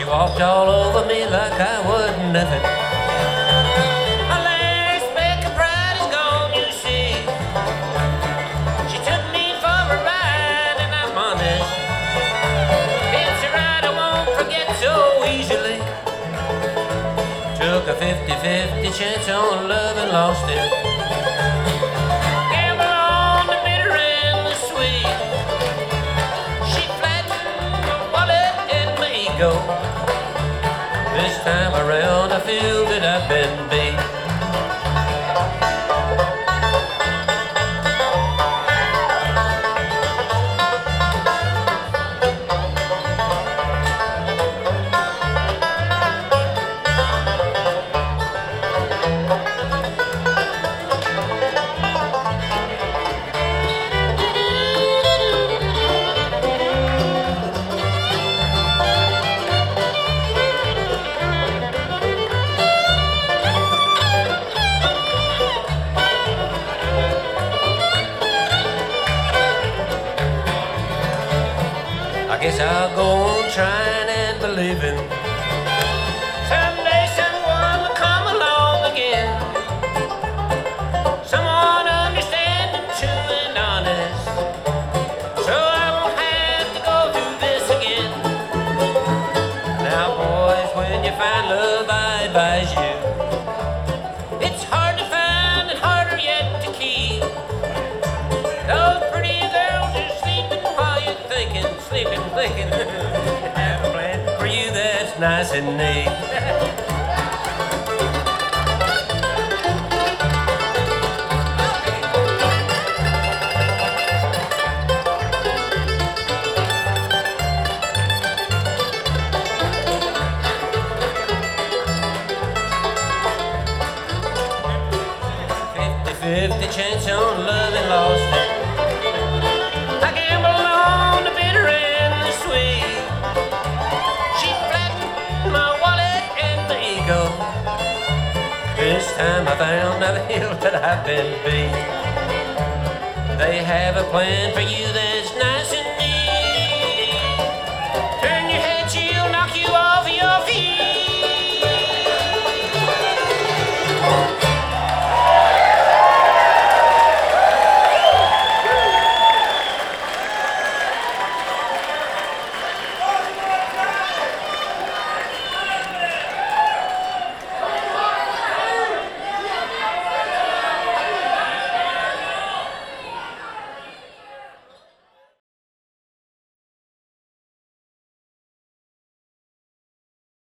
She walked all over me like I was nothing. My last speck of pride is gone, you see. She took me for a ride and I'm honest. It's a ride I won't forget so easily. Took a 50-50 chance on love and lost it. Gamble on the bitter and the sweet. She flattened my wallet and my ego. This time around I feel that I've been beat. I guess I'll go on trying and believing someday someone will come along again. Someone understanding, true and honest, so I won't have to go through this again. Now boys, when you find love, I advise you, it's hard to find and harder yet to keep. Those pretty girls are sleeping while you're thinking. Have a plan for you that's nice and neat. 50-50 chance on love and lost it. I gambled on the bitter and the sweet. She flattened my wallet and my ego. This time I found I feel that I've been beat. They have a plan for you then.